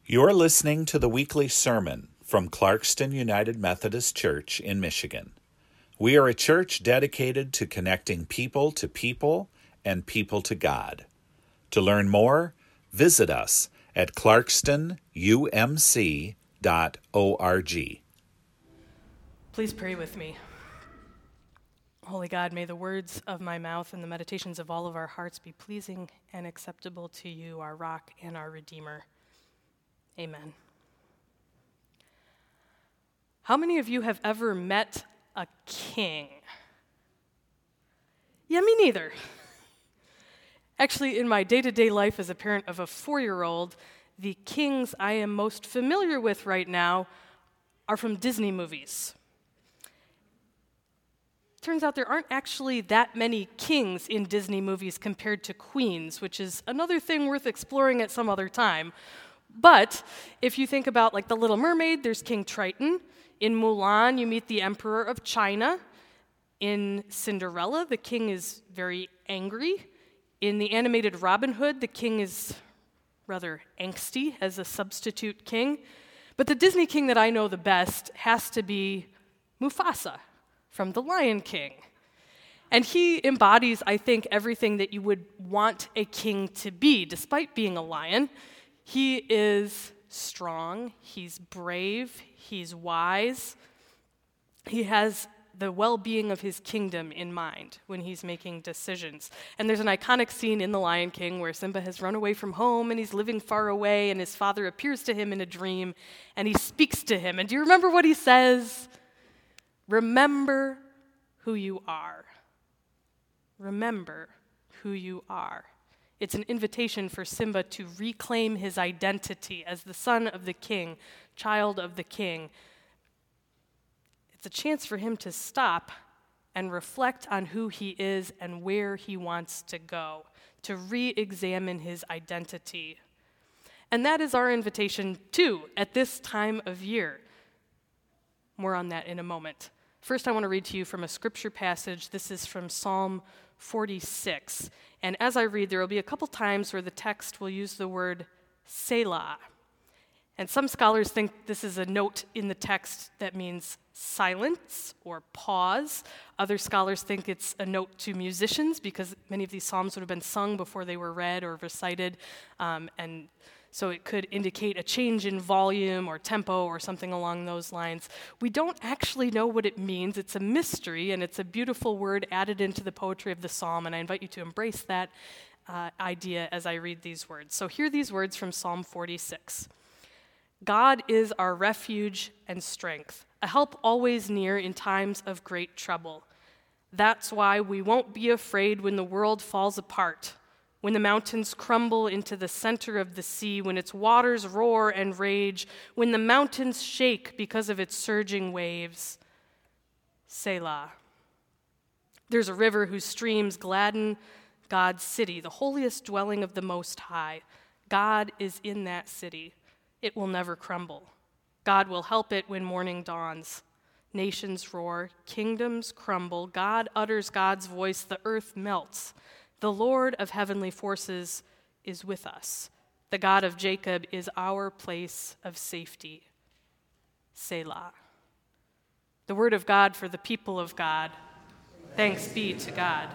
You're listening to the weekly sermon from Clarkston United Methodist Church in Michigan. We are a church dedicated to connecting people to people and people to God. To learn more, visit us at clarkstonumc.org. Please pray with me. Holy God, may the words of my mouth and the meditations of all of our hearts be pleasing and acceptable to you, our rock and our Redeemer. Amen. How many of you have ever met a king? Yeah, me neither. Actually, in my day-to-day life as a parent of a 4-year-old, the kings I am most familiar with right now are from Disney movies. Turns out there aren't actually that many kings in Disney movies compared to queens, which is another thing worth exploring at some other time. But if you think about like The Little Mermaid, there's King Triton. In Mulan, you meet the Emperor of China. In Cinderella, the king is very angry. In the animated Robin Hood, the king is rather angsty as a substitute king. But the Disney king that I know the best has to be Mufasa from The Lion King. And he embodies, I think, everything that you would want a king to be, despite being a lion. He is strong, he's brave, he's wise. He has the well-being of his kingdom in mind when he's making decisions. And there's an iconic scene in The Lion King where Simba has run away from home and he's living far away, and his father appears to him in a dream and he speaks to him. And do you remember what he says? Remember who you are. Remember who you are. It's an invitation for Simba to reclaim his identity as the son of the king, child of the king. It's a chance for him to stop and reflect on who he is and where he wants to go, to re-examine his identity. And that is our invitation, too, at this time of year. More on that in a moment. First, I want to read to you from a scripture passage. This is from Psalm 46. And as I read, there will be a couple times where the text will use the word Selah. And some scholars think this is a note in the text that means silence or pause. Other scholars think it's a note to musicians because many of these psalms would have been sung before they were read or recited. And so it could indicate a change in volume or tempo or something along those lines. We don't actually know what it means. It's a mystery, and it's a beautiful word added into the poetry of the psalm, and I invite you to embrace that idea as I read these words. So hear these words from Psalm 46. God is our refuge and strength, a help always near in times of great trouble. That's why we won't be afraid when the world falls apart, when the mountains crumble into the center of the sea, when its waters roar and rage, when the mountains shake because of its surging waves. Selah. There's a river whose streams gladden God's city, the holiest dwelling of the Most High. God is in that city. It will never crumble. God will help it when morning dawns. Nations roar, kingdoms crumble. God utters God's voice, the earth melts. The Lord of heavenly forces is with us. The God of Jacob is our place of safety. Selah. The word of God for the people of God. Thanks be to God.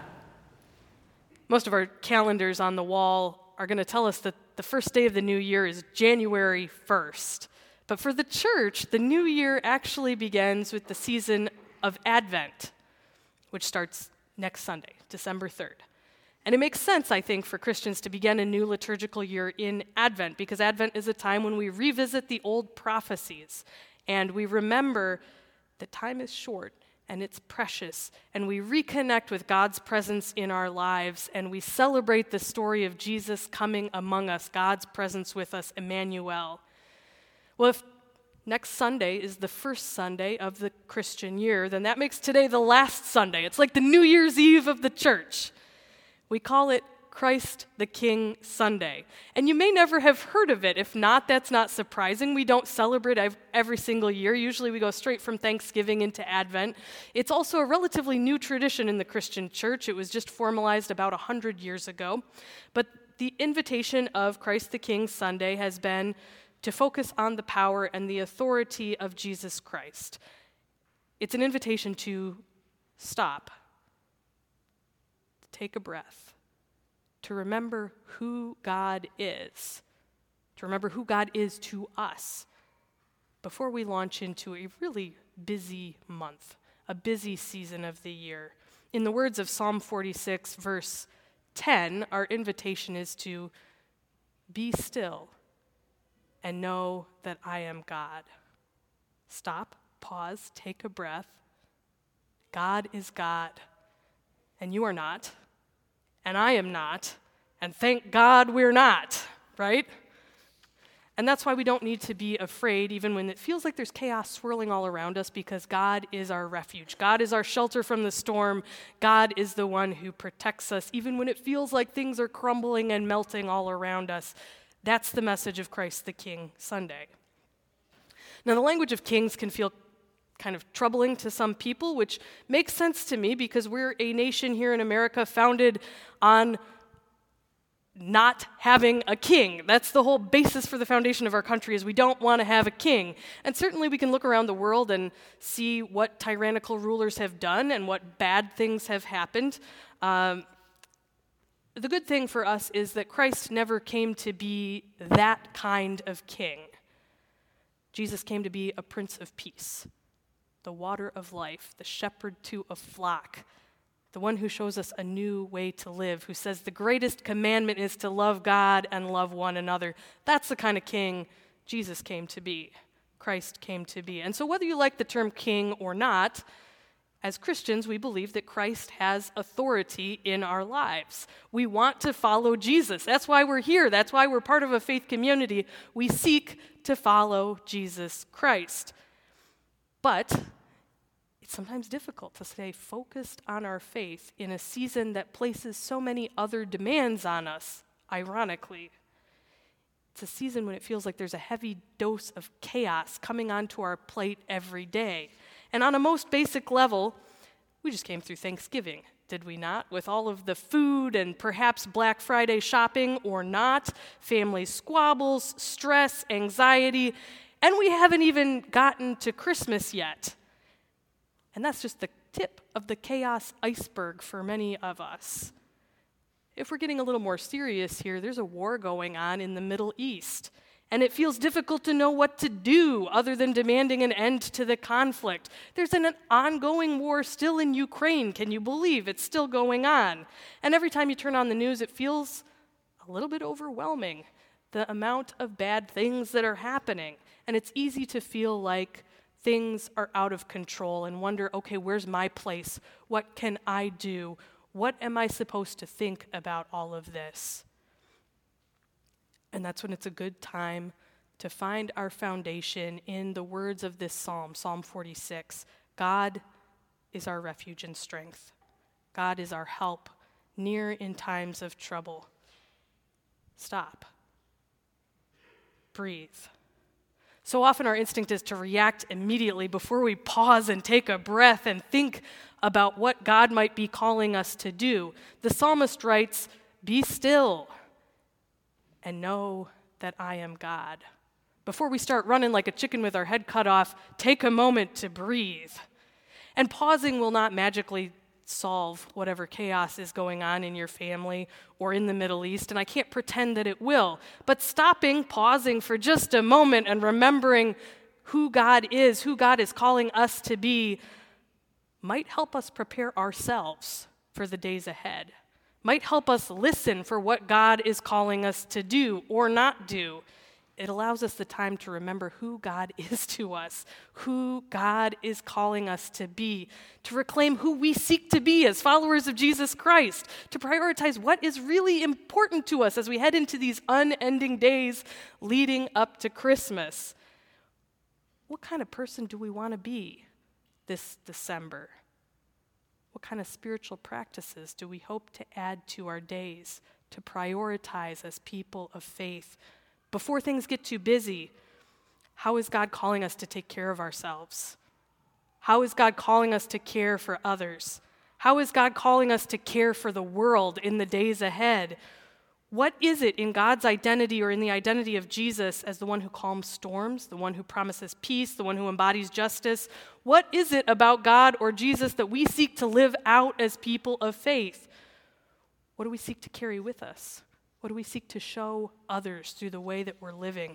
Most of our calendars on the wall are going to tell us that the first day of the new year is January 1st. But for the church, the new year actually begins with the season of Advent, which starts next Sunday, December 3rd. And it makes sense, I think, for Christians to begin a new liturgical year in Advent, because Advent is a time when we revisit the old prophecies, and we remember that time is short and it's precious, and we reconnect with God's presence in our lives, and we celebrate the story of Jesus coming among us, God's presence with us, Emmanuel. Well, if next Sunday is the first Sunday of the Christian year, then that makes today the last Sunday. It's like the New Year's Eve of the church. We call it Christ the King Sunday. And you may never have heard of it. If not, that's not surprising. We don't celebrate every single year. Usually we go straight from Thanksgiving into Advent. It's also a relatively new tradition in the Christian church. It was just formalized about 100 years ago. But the invitation of Christ the King Sunday has been to focus on the power and the authority of Jesus Christ. It's an invitation to stop, to take a breath, to remember who God is, to remember who God is to us before we launch into a really busy month, a busy season of the year. In the words of Psalm 46, verse 10, our invitation is to be still and know that I am God. Stop, pause, take a breath. God is God, and you are not, and I am not, and thank God we're not, right? And that's why we don't need to be afraid, even when it feels like there's chaos swirling all around us, because God is our refuge. God is our shelter from the storm. God is the one who protects us, even when it feels like things are crumbling and melting all around us. That's the message of Christ the King Sunday. Now, the language of kings can feel kind of troubling to some people, which makes sense to me because we're a nation here in America founded on not having a king. That's the whole basis for the foundation of our country, is we don't want to have a king. And certainly we can look around the world and see what tyrannical rulers have done and what bad things have happened. The good thing for us is that Christ never came to be that kind of king. Jesus came to be a Prince of Peace, the water of life, the shepherd to a flock, the one who shows us a new way to live, who says the greatest commandment is to love God and love one another. That's the kind of king Jesus came to be, Christ came to be. And so whether you like the term king or not, as Christians, we believe that Christ has authority in our lives. We want to follow Jesus. That's why we're here. That's why we're part of a faith community. We seek to follow Jesus Christ. But it's sometimes difficult to stay focused on our faith in a season that places so many other demands on us, ironically. It's a season when it feels like there's a heavy dose of chaos coming onto our plate every day. And on a most basic level, we just came through Thanksgiving, did we not? With all of the food and perhaps Black Friday shopping or not, family squabbles, stress, anxiety, and we haven't even gotten to Christmas yet. And that's just the tip of the chaos iceberg for many of us. If we're getting a little more serious here, there's a war going on in the Middle East, and it feels difficult to know what to do other than demanding an end to the conflict. There's an ongoing war still in Ukraine. Can you believe it's still going on? And every time you turn on the news, it feels a little bit overwhelming, the amount of bad things that are happening. And it's easy to feel like things are out of control and wonder, okay, where's my place? What can I do? What am I supposed to think about all of this? And that's when it's a good time to find our foundation in the words of this psalm, Psalm 46. God is our refuge and strength. God is our help, near in times of trouble. Stop. Breathe. So often our instinct is to react immediately before we pause and take a breath and think about what God might be calling us to do. The psalmist writes, "Be still and know that I am God." Before we start running like a chicken with our head cut off, take a moment to breathe. And pausing will not magically solve whatever chaos is going on in your family or in the Middle East, and I can't pretend that it will. But stopping, pausing for just a moment and remembering who God is calling us to be, might help us prepare ourselves for the days ahead. Might help us listen for what God is calling us to do or not do. It allows us the time to remember who God is to us, who God is calling us to be, to reclaim who we seek to be as followers of Jesus Christ, to prioritize what is really important to us as we head into these unending days leading up to Christmas. What kind of person do we want to be this December? What kind of spiritual practices do we hope to add to our days, to prioritize as people of faith? Before things get too busy, how is God calling us to take care of ourselves? How is God calling us to care for others? How is God calling us to care for the world in the days ahead? What is it in God's identity or in the identity of Jesus as the one who calms storms, the one who promises peace, the one who embodies justice? What is it about God or Jesus that we seek to live out as people of faith? What do we seek to carry with us? What do we seek to show others through the way that we're living?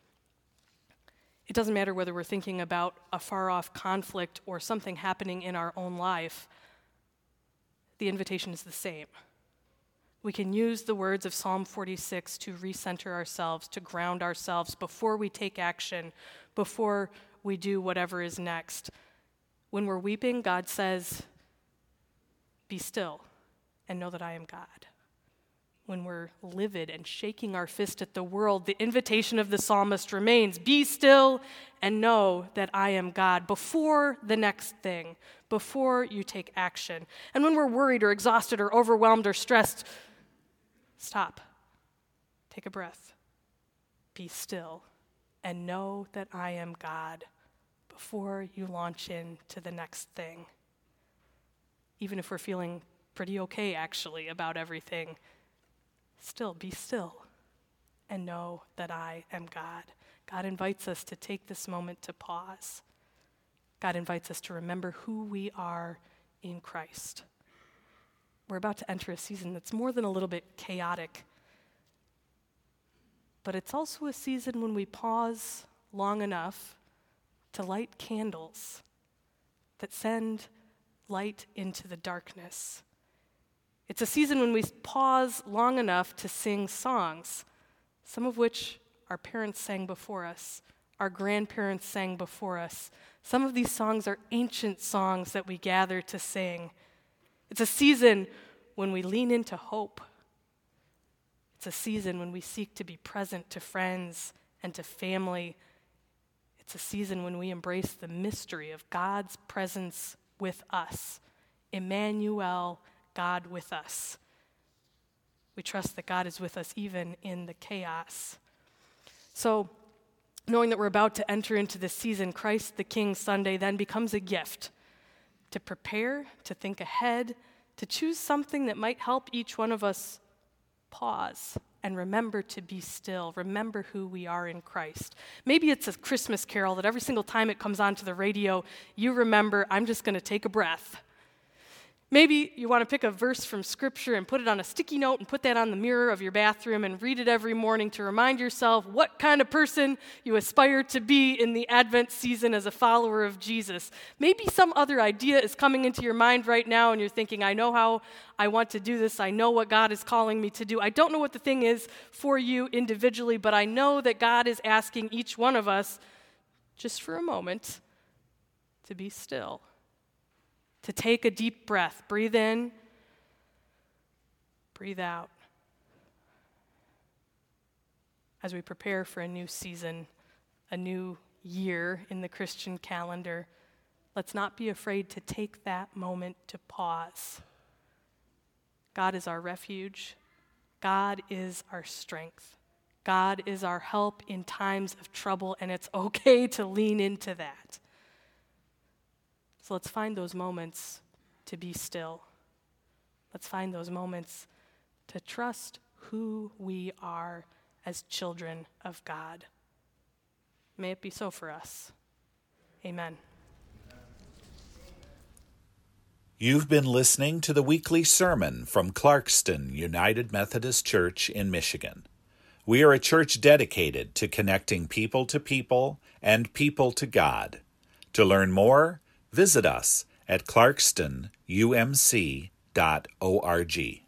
It doesn't matter whether we're thinking about a far-off conflict or something happening in our own life. The invitation is the same. We can use the words of Psalm 46 to recenter ourselves, to ground ourselves before we take action, before we do whatever is next. When we're weeping, God says, "Be still and know that I am God." When we're livid and shaking our fist at the world, the invitation of the psalmist remains, "Be still and know that I am God," before the next thing, before you take action. And when we're worried or exhausted or overwhelmed or stressed, stop, take a breath, be still, and know that I am God before you launch into the next thing. Even if we're feeling pretty okay, actually, about everything, still be still and know that I am God. God invites us to take this moment to pause. God invites us to remember who we are in Christ. We're about to enter a season that's more than a little bit chaotic, but it's also a season when we pause long enough to light candles that send light into the darkness. It's a season when we pause long enough to sing songs, some of which our parents sang before us, our grandparents sang before us. Some of these songs are ancient songs that we gather to sing. It's a season when we lean into hope. It's a season when we seek to be present to friends and to family. It's a season when we embrace the mystery of God's presence with us. Emmanuel, God with us. We trust that God is with us even in the chaos. So, knowing that we're about to enter into this season, Christ the King Sunday then becomes a gift to prepare, to think ahead, to choose something that might help each one of us pause and remember to be still, remember who we are in Christ. Maybe it's a Christmas carol that every single time it comes onto the radio, you remember, I'm just going to take a breath. Maybe you want to pick a verse from Scripture and put it on a sticky note and put that on the mirror of your bathroom and read it every morning to remind yourself what kind of person you aspire to be in the Advent season as a follower of Jesus. Maybe some other idea is coming into your mind right now and you're thinking, I know how I want to do this. I know what God is calling me to do. I don't know what the thing is for you individually, but I know that God is asking each one of us, just for a moment, to be still. To take a deep breath. Breathe in, breathe out. As we prepare for a new season, a new year in the Christian calendar, let's not be afraid to take that moment to pause. God is our refuge. God is our strength. God is our help in times of trouble, and it's okay to lean into that. So let's find those moments to be still. Let's find those moments to trust who we are as children of God. May it be so for us. Amen. You've been listening to the weekly sermon from Clarkston United Methodist Church in Michigan. We are a church dedicated to connecting people to people and people to God. To learn more, visit us at clarkstonumc.org.